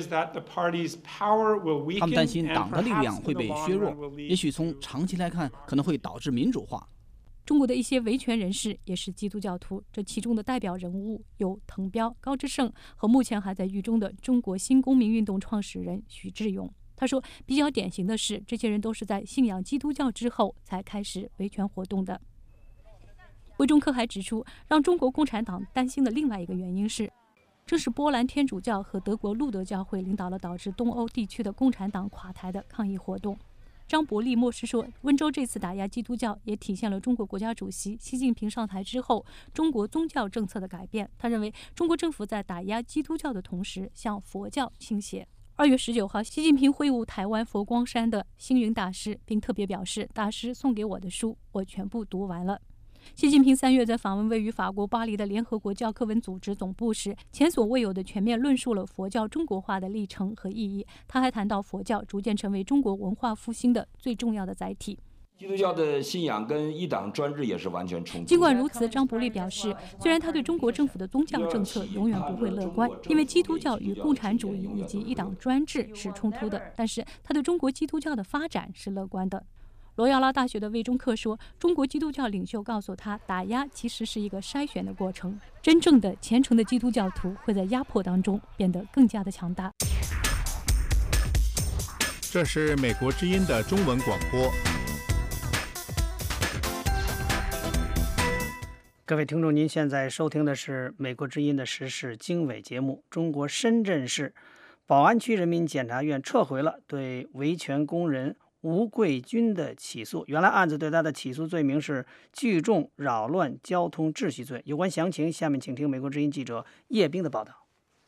担心党的力量会被削弱，也许从长期来看可能会导致民主化。 中国的一些维权人士也是基督教徒，这其中的代表人物有滕彪、高志胜和目前还在狱中的中国新公民运动创始人许志勇。他说，比较典型的是，这些人都是在信仰基督教之后才开始维权活动的。魏中克还指出，让中国共产党担心的另外一个原因是，正是波兰天主教和德国路德教会领导了导致东欧地区的共产党垮台的抗议活动。张伯利牧师说，温州这次打压基督教也体现了中国国家主席习近平上台之后中国宗教政策的改变。他认为，中国政府在打压基督教的同时向佛教倾斜。2月19号，习近平会晤台湾佛光山的星云大师，并特别表示，大师送给我的书我全部读完了。习近平3月在访问位于法国巴黎的联合国教科文组织总部时，前所未有的全面论述了佛教中国化的历程和意义。他还谈到佛教逐渐成为中国文化复兴的最重要的载体。 基督教的信仰跟一党专制也是完全冲突。 尽管如此，张伯利表示，虽然他对中国政府的宗教政策永远不会乐观，因为基督教与共产主义以及一党专制是冲突的，但是他对中国基督教的发展是乐观的。罗耀拉大学的魏中克说，中国基督教领袖告诉他，打压其实是一个筛选的过程，真正的虔诚的基督教徒会在压迫当中变得更加的强大。 这是美国之音的中文广播。 各位听众，您现在收听的是美国之音的时事经纬节目。中国深圳市宝安区人民检察院撤回了对维权工人吴桂军的起诉。原来案子对他的起诉罪名是聚众扰乱交通秩序罪。有关详情，下面请听美国之音记者叶冰的报道。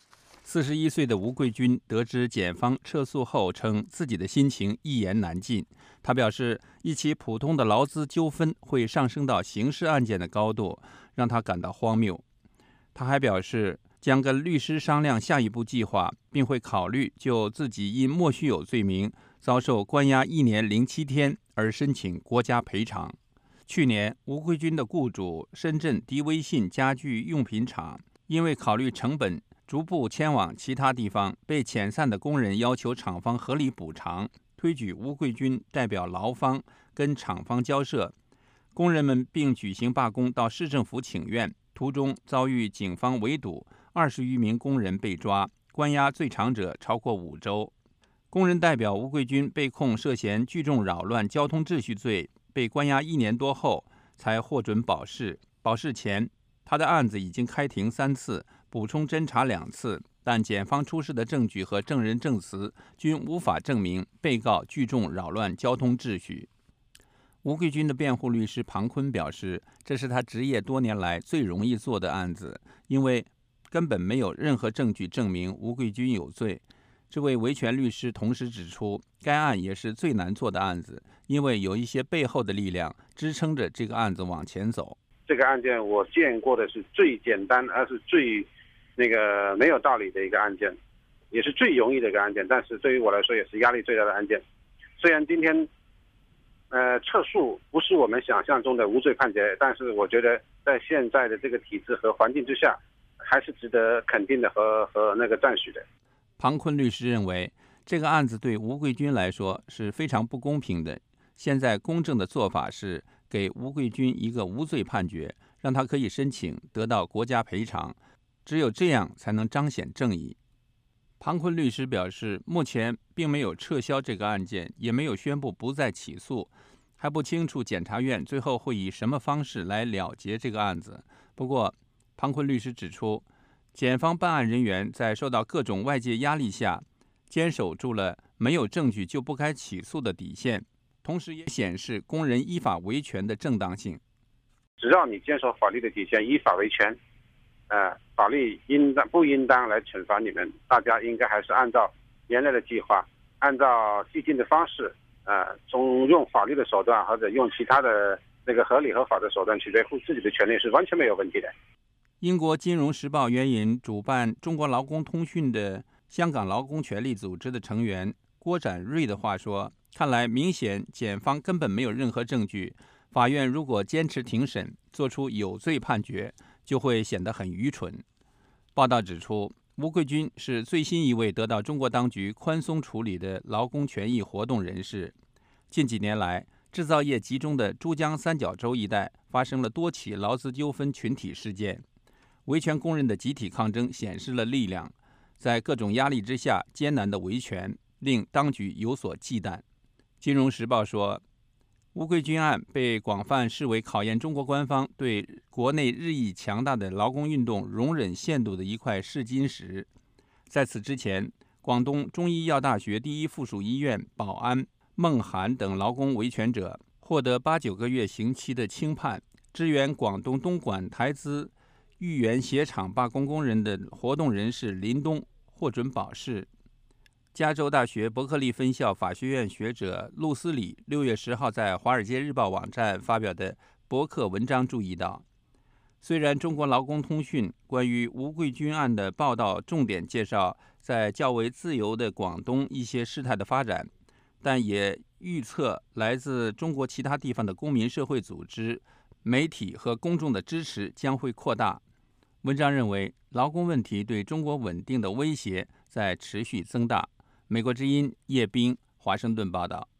41岁的吴桂军得知检方撤诉后，称自己的心情一言难尽。他表示，一起普通的劳资纠纷会上升到刑事案件的高度，让他感到荒谬。他还表示，将跟律师商量下一步计划，并会考虑就自己因莫须有罪名遭受关押1年07天而申请国家赔偿。去年，吴桂军的雇主深圳迪威信家具用品厂因为考虑成本，逐步迁往其他地方，被遣散的工人要求厂方合理补偿，推举吴桂军代表劳方跟厂方交涉。工人们并举行罢工到市政府请愿，途中遭遇警方围堵，20余名工人被抓，关押最长者超过5周。工人代表吴桂军被控涉嫌聚众扰乱交通秩序罪，被关押1年多后才获准保释。保释前，他的案子已经开庭3次，补充侦查2次，但检方出示的证据和证人证词均无法证明被告聚众扰乱交通秩序。吴桂军的辩护律师庞坤表示，这是他执业多年来最容易做的案子，因为根本没有任何证据证明吴桂军有罪。这位维权律师同时指出，该案也是最难做的案子，因为有一些背后的力量支撑着这个案子往前走。 这个案件我见过的是最简单，而是最没有道理的一个案件，也是最容易的一个案件，但是对于我来说也是压力最大的案件。虽然今天撤诉不是我们想象中的无罪判决，但是我觉得在现在的这个体制和环境之下，还是值得肯定的和赞许的。 庞坤律师认为，这个案子对吴桂军来说是非常不公平的。现在公正的做法是给吴桂军一个无罪判决，让他可以申请得到国家赔偿，只有这样才能彰显正义。庞坤律师表示，目前并没有撤销这个案件，也没有宣布不再起诉，还不清楚检察院最后会以什么方式来了结这个案子。不过，庞坤律师指出，检方办案人员在受到各种外界压力下，坚守住了没有证据就不该起诉的底线，同时也显示工人依法维权的正当性。 只要你坚守法律的底线，依法维权，法律不应当来惩罚你们，大家应该还是按照原来的计划，按照既定的方式，从用法律的手段或者用其他的合理合法的手段去维护自己的权利是完全没有问题的。 英国《金融时报》援引主办中国劳工通讯的香港劳工权利组织的成员郭展瑞的话说，看来明显检方根本没有任何证据，法院如果坚持庭审，做出有罪判决，就会显得很愚蠢。报道指出，吴桂军是最新一位得到中国当局宽松处理的劳工权益活动人士。近几年来，制造业集中的珠江三角洲一带发生了多起劳资纠纷群体事件，维权工人的集体抗争显示了力量，在各种压力之下艰难的维权，令当局有所忌惮。金融时报说，吴桂军案被广泛视为考验中国官方对国内日益强大的劳工运动容忍限度的一块试金石。在此之前，广东中医药大学第一附属医院保安、孟涵等劳工维权者获得8-9个月刑期的轻判，支援广东东莞台资豫园鞋厂罢工工人的活动人士林东获准保释。加州大学伯克利分校法学院学者陆斯里6月10号在《华尔街日报》网站发表的博客文章注意到，虽然中国劳工通讯关于吴桂军案的报道重点介绍在较为自由的广东一些事态的发展，但也预测来自中国其他地方的公民社会组织、媒体和公众的支持将会扩大。文章认为，劳工问题对中国稳定的威胁在持续增大。美国之音叶冰，华盛顿报道。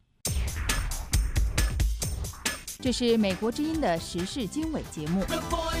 这是美国之音的时事经纬节目。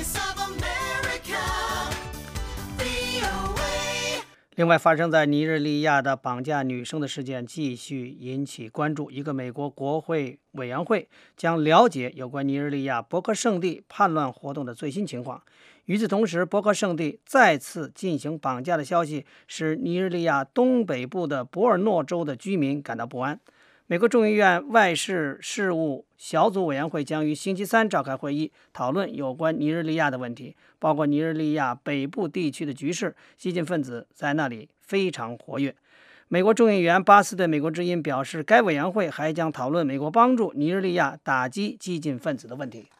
另外，发生在尼日利亚的绑架女生的事件继续引起关注。一个美国国会委员会将了解有关尼日利亚博克圣地叛乱活动的最新情况。 与此同时，伯克圣地再次进行绑架的消息使尼日利亚东北部的博尔诺州的居民感到不安。美国众议院外事事务小组委员会将于星期三召开会议，讨论有关尼日利亚的问题，包括尼日利亚北部地区的局势。激进分子在那里非常活跃。美国众议员巴斯对美国之音表示，该委员会还将讨论美国帮助尼日利亚打击激进分子的问题。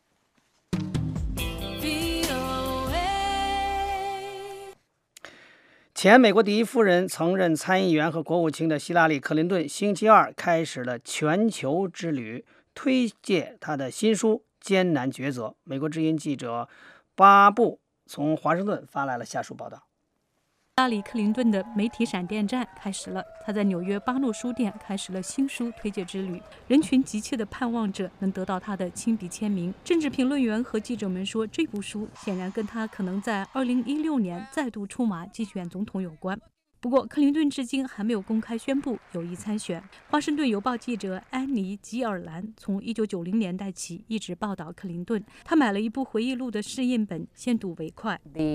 前美国第一夫人、曾任参议员和国务卿的希拉里·克林顿星期二开始了全球之旅，推介她的新书《艰难抉择》。美国之音记者巴布从华盛顿发来了下述报道。 希拉里·克林顿的媒体闪电战开始了。他在纽约巴诺书店开始了新书推介之旅，人群急切地盼望着能得到他的亲笔签名。政治评论员和记者们说，这部书显然跟他可能在2016年再度出马竞选总统有关。不过，克林顿至今还没有公开宣布有意参选。华盛顿邮报记者安妮·吉尔兰从1990年代起一直报道克林顿。他买了一部回忆录的试印本，先睹为快。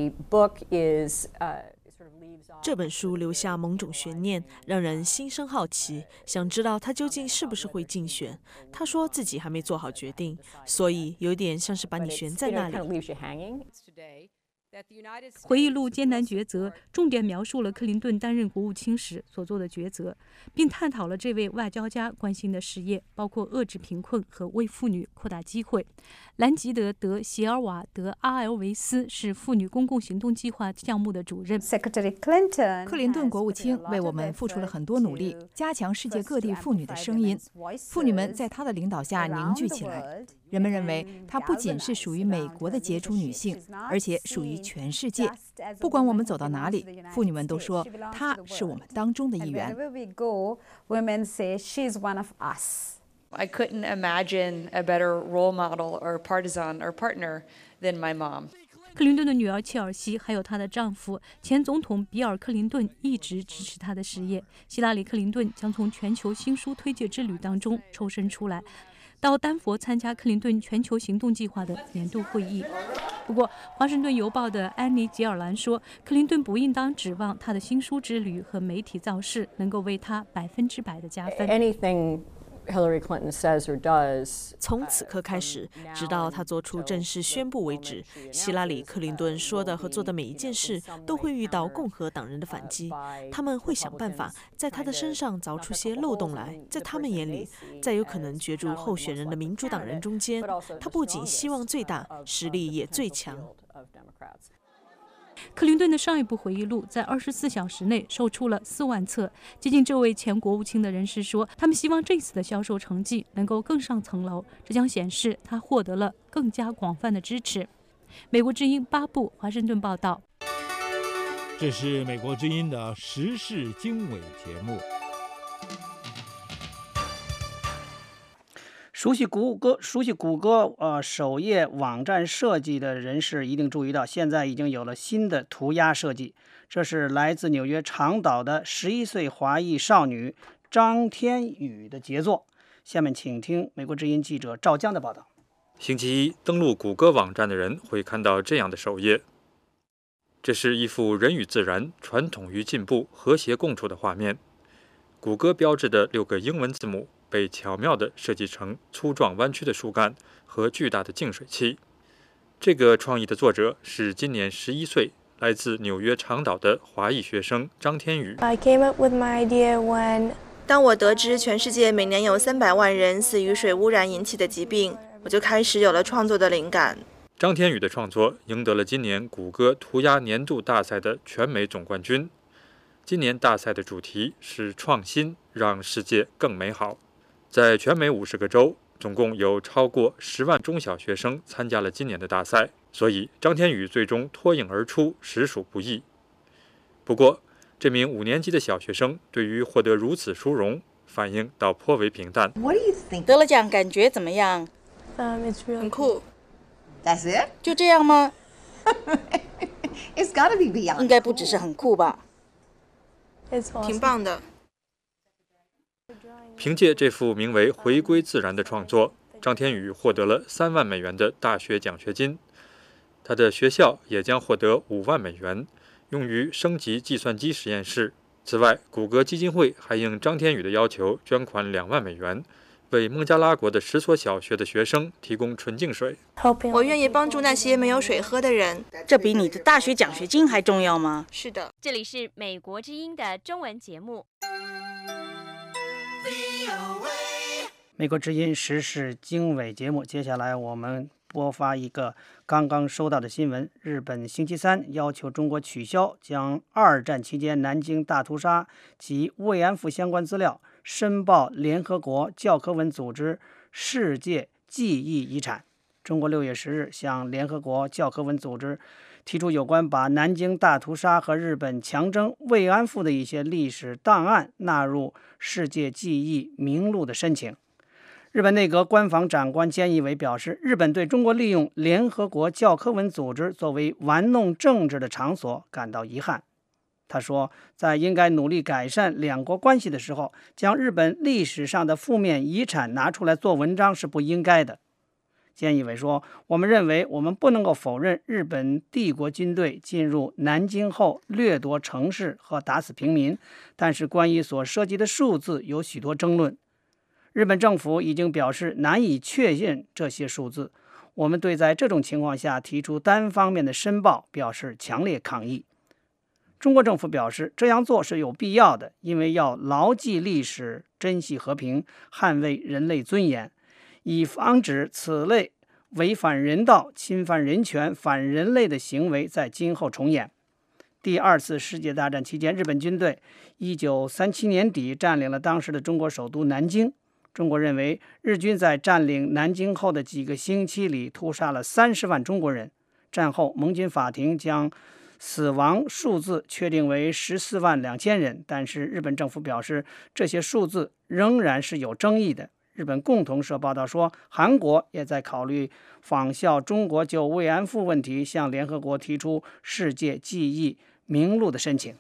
这本书留下某种悬念，让人心生好奇，想知道他究竟是不是会竞选。他说自己还没做好决定，所以有点像是把你悬在那里。 回忆录《艰难抉择》重点描述了克林顿担任国务卿时所做的抉择，并探讨了这位外交家关心的事业，包括遏制贫困和为妇女扩大机会。兰吉德·德·席尔瓦德·阿尔维斯是妇女公共行动计划项目的主任。 克林顿国务卿为我们付出了很多努力，加强世界各地妇女的声音。妇女们在他的领导下凝聚起来。人们认为她不仅是属于美国的杰出女性，而且属于全世界。不管我们走到哪里，妇女们都说她是我们当中的一员。 I couldn't imagine a better role model or partisan or partner than my mom. 克林顿的女儿切尔西还有她的丈夫前总统比尔·克林顿一直支持她的事业。希拉里·克林顿将从全球新书推介之旅当中抽身出来，到丹佛参加克林顿全球行动计划的年度会议。不过，《华盛顿邮报》的安妮·吉尔兰说，克林顿不应当指望他的新书之旅和媒体造势能够为他100%的加分。 Hillary Clinton says or does. 从此刻开始，直到他做出正式宣布为止，希拉里·克林顿说的和做的每一件事都会遇到共和党人的反击。他们会想办法在他的身上凿出些漏洞来。在他们眼里，在有可能角逐候选人的民主党人中间，他不仅希望最大，实力也最强。 克林顿的上一部回忆录在24小时内售出了4万册。接近这位前国务卿的人士说，他们希望这次的销售成绩能够更上层楼，这将显示他获得了更加广泛的支持。美国之音巴布华盛顿报道。 这是美国之音的时事经纬节目。 熟悉谷歌首页网站设计的人士一定注意到，现在已经有了新的涂鸦设计。这是来自纽约长岛的11岁华裔少女张天宇的杰作。下面请听美国之音记者赵江的报道。 星期一登录谷歌网站的人会看到这样的首页，这是一幅人与自然、传统与进步和谐共处的画面。谷歌标志的6个英文字母被巧妙地设计成粗壮弯曲的树干和巨大的净水器。这个创意的作者是今年11岁，来自纽约长岛的华裔学生张天宇。 当我得知全世界每年有300万人死于水污染引起的疾病，我就开始有了创作的灵感。 张天宇的创作赢得了今年谷歌涂鸦年度大赛的全美总冠军。今年大赛的主题是创新，让世界更美好。在全美50个州，总共有超过10万中小学生参加了今年的大赛，所以张天宇最终脱颖而出，实属不易。不过，这名5年级的小学生对于获得如此殊荣，反应倒颇为平淡。 得了奖感觉怎么样？ 很酷。 That's it？ 就这样吗？ It's gotta be beyond。 应该不只是很酷吧？ 挺棒的。 凭借这幅名为《回归自然》的创作，张天宇获得了3万美元的大学奖学金。 他的学校也将获得5万美元，用于升级计算机实验室。此外，谷歌基金会还应张天宇的要求捐款2万美元，为孟加拉国的10所小学的学生提供纯净水。 我愿意帮助那些没有水喝的人。 这比你的大学奖学金还重要吗？ 是的。 这里是美国之音的中文节目。 美国之音时事经纬节目，接下来我们播发一个刚刚收到的新闻：日本星期三要求中国取消将2战期间南京大屠杀及慰安妇相关资料申报联合国教科文组织世界记忆遗产。中国6月10日向联合国教科文组织提出有关把南京大屠杀和日本强征慰安妇的一些历史档案纳入世界记忆名录的申请。日本内阁官房长官菅义伟表示，日本对中国利用联合国教科文组织作为玩弄政治的场所感到遗憾。他说，在应该努力改善两国关系的时候，将日本历史上的负面遗产拿出来做文章是不应该的。菅义伟说，我们认为我们不能够否认日本帝国军队进入南京后掠夺城市和打死平民，但是关于所涉及的数字有许多争论。日本政府已经表示难以确认这些数字，我们对在这种情况下提出单方面的申报表示强烈抗议。中国政府表示这样做是有必要的，因为要牢记历史，珍惜和平，捍卫人类尊严，以防止此类违反人道、侵犯人权、反人类的行为在今后重演。第2次世界大战期间，日本军队1937年底占领了当时的中国首都南京。中国认为，日军在占领南京后的几个星期里屠杀了30万中国人。战后，盟军法庭将死亡数字确定为14万2千人，但是日本政府表示，这些数字仍然是有争议的。日本共同社报道说，韩国也在考虑仿效中国就慰安妇问题向联合国提出世界记忆名录的申请。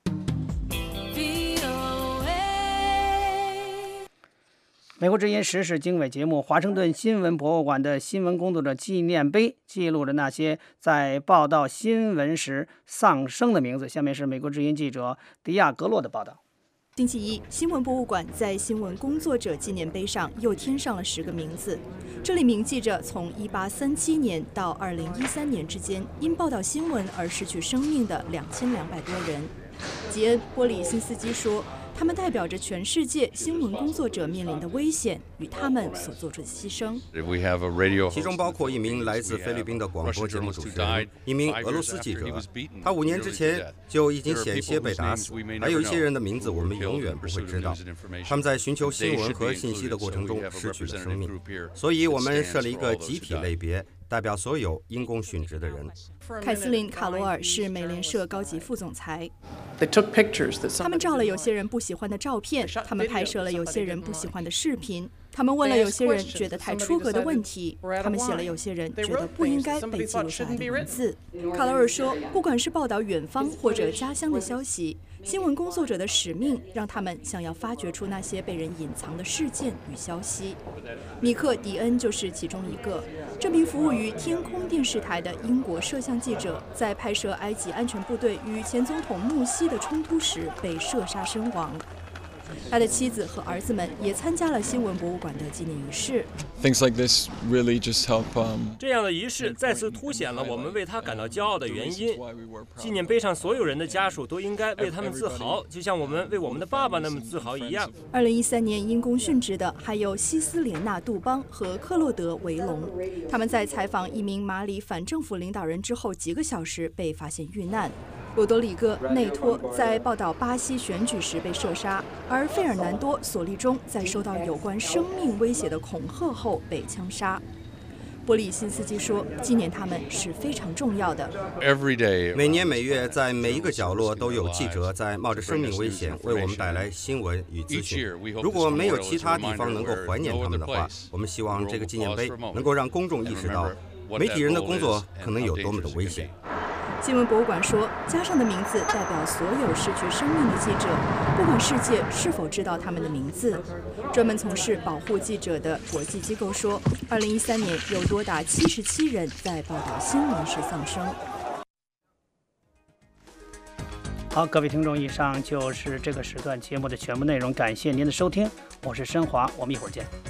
美国之音时事经纬节目，华盛顿新闻博物馆的新闻工作者纪念碑记录了那些在报道新闻时丧生的名字。下面是美国之音记者迪亚格洛的报道。 星期一，新闻博物馆在新闻工作者纪念碑上又添上了10个名字，这里铭记着从1837年到2013年之间因报道新闻而失去生命的2200多人。吉恩·波里辛斯基说，他们代表着全世界新闻工作者面临的危险与他们所做出的牺牲。 其中包括一名来自菲律宾的广播节目主持人，一名俄罗斯记者，他5年之前就已经险些被打死。还有一些人的名字我们永远不会知道，他们在寻求新闻和信息的过程中失去了生命。所以我们设了一个集体类别，代表所有因公殉职的人。 凯瑟琳·卡罗尔是美联社高级副总裁。他们照了有些人不喜欢的照片，他们拍摄了有些人不喜欢的视频，他们问了有些人觉得太出格的问题，他们写了有些人觉得不应该被记录下来的文字。卡罗尔说，不管是报道远方或者家乡的消息，新闻工作者的使命让他们想要发掘出那些被人隐藏的事件与消息。米克·迪恩就是其中一个。这名服务于天空电视台的英国摄像记者，在拍摄埃及安全部队与前总统穆西的冲突时被射杀身亡。他的妻子和儿子们也参加了新闻博物馆的纪念仪式。 这样的仪式再次凸显了我们为他感到骄傲的原因。纪念碑上所有人的家属都应该为他们自豪，就像我们为我们的爸爸那么自豪一样。 2013年因公殉职的还有西斯莲娜·杜邦和克洛德·维隆，他们在采访一名马里反政府领导人之后几个小时被发现遇难。罗德里戈·内托在报道巴西选举时被射杀，而费尔南多·索利中在收到有关生命威胁的恐吓后被枪杀。波利辛斯基说，纪念他们是非常重要的。 每年每月，在每一个角落都有记者在冒着生命危险为我们带来新闻与资讯。如果没有其他地方能够怀念他们的话，我们希望这个纪念碑能够让公众意识到媒体人的工作可能有多么的危险。 新闻博物馆说，加上的名字代表所有失去生命的记者，不管世界是否知道他们的名字。专门从事保护记者的国际机构说，2013年有多达77人在报道新闻时丧生。 好，各位听众，以上就是这个时段节目的全部内容，感谢您的收听，我是申华，我们一会儿见。